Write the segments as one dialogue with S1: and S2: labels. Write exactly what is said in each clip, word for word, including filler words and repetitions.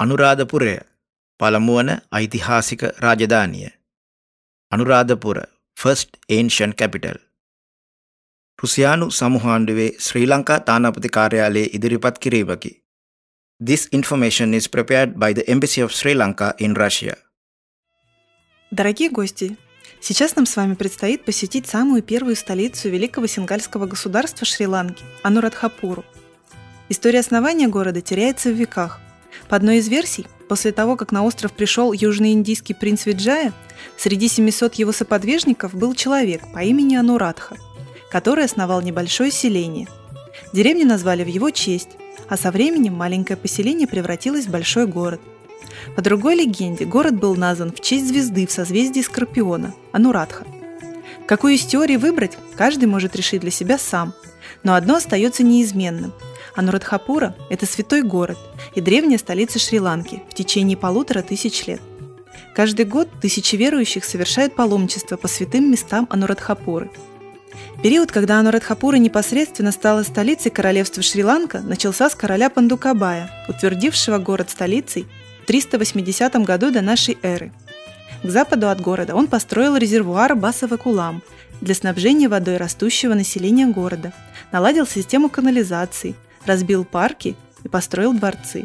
S1: අනුරාධපුරය පළමුවන ඓතිහාසික රාජධානිය. Anuradhapura first ancient capital. රුසියානු සමුහාණ්ඩුවේ ශ්‍රී ලංකා තානාපති කාර්යාලයේ ඉදිරිපත් කිරීමකි. This information is prepared by the Embassy of Sri Lanka in Russia.
S2: Дорогие гости, сейчас нам с вами предстоит посетить самую первую столицу великого сингальского государства Шри-Ланки – Анурадхапуру. История основания города теряется в веках. По одной из версий, после того, как на остров пришел южноиндийский принц Виджая, среди семисот его соподвижников был человек по имени Анурадха, который основал небольшое селение. Деревню назвали в его честь, а со временем маленькое поселение превратилось в большой город. По другой легенде, город был назван в честь звезды в созвездии Скорпиона – Анурадха. Какую из теорий выбрать, каждый может решить для себя сам, но одно остается неизменным – Анурадхапура – это святой город и древняя столица Шри-Ланки в течение полутора тысяч лет. Каждый год тысячи верующих совершают паломничество по святым местам Анурадхапуры. Период, когда Анурадхапура непосредственно стала столицей королевства Шри-Ланка, начался с короля Пандукабая, утвердившего город столицей в триста восьмидесятом году до нашей эры. К западу от города он построил резервуар Басава-Кулам для снабжения водой растущего населения города, наладил систему канализации, разбил парки и построил дворцы.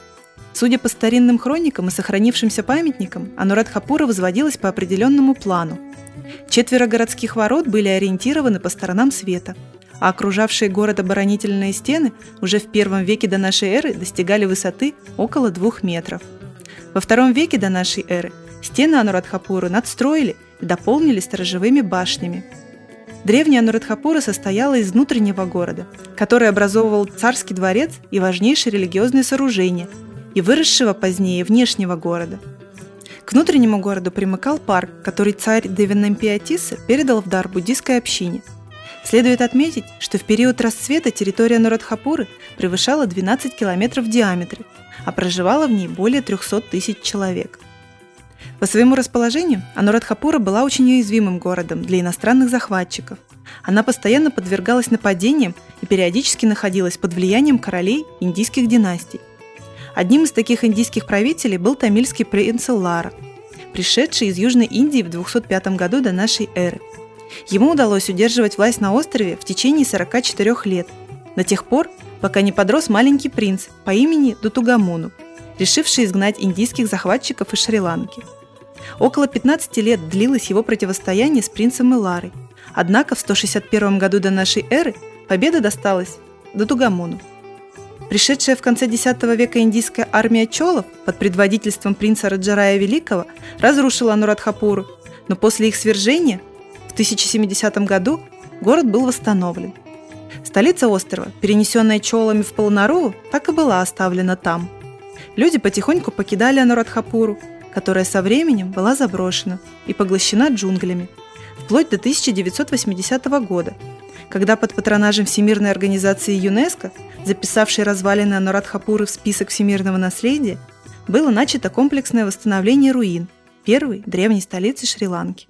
S2: Судя по старинным хроникам и сохранившимся памятникам, Анурадхапура возводилась по определенному плану. Четверо городских ворот были ориентированы по сторонам света, а окружавшие город оборонительные стены уже в первом веке до нашей эры достигали высоты около двух метров. Во втором веке до нашей эры стены Анурадхапуры надстроили и дополнили сторожевыми башнями. Древняя Анурадхапура состояла из внутреннего города, который образовывал царский дворец и важнейшие религиозные сооружения, и выросшего позднее внешнего города. К внутреннему городу примыкал парк, который царь Деванемпиатисса передал в дар буддийской общине. Следует отметить, что в период расцвета территория Анурадхапуры превышала двенадцать километров в диаметре, а проживало в ней более трехсот тысяч человек. По своему расположению Анурадхапура была очень уязвимым городом для иностранных захватчиков. Она постоянно подвергалась нападениям и периодически находилась под влиянием королей индийских династий. Одним из таких индийских правителей был тамильский принц Лара, пришедший из Южной Индии в двухсот пятом году до нашей эры. Ему удалось удерживать власть на острове в течение сорока четырёх лет, до тех пор, пока не подрос маленький принц по имени Дутугамуну, решивший изгнать индийских захватчиков из Шри-Ланки. Около пятнадцати лет длилось его противостояние с принцем Иларой, однако в сто шестьдесят первом году до нашей эры победа досталась Дутугамуну. Пришедшая в конце десятого века индийская армия чолов под предводительством принца Раджарая Великого разрушила Анурадхапуру, но после их свержения в тысяча семидесятом году город был восстановлен. Столица острова, перенесенная чолами в Полонаруву, так и была оставлена там. Люди потихоньку покидали Анурадхапуру, которая со временем была заброшена и поглощена джунглями, вплоть до тысяча девятьсот восьмидесятого года, когда под патронажем Всемирной организации ЮНЕСКО, записавшей развалины Анурадхапуры в список всемирного наследия, было начато комплексное восстановление руин первой древней столицы Шри-Ланки.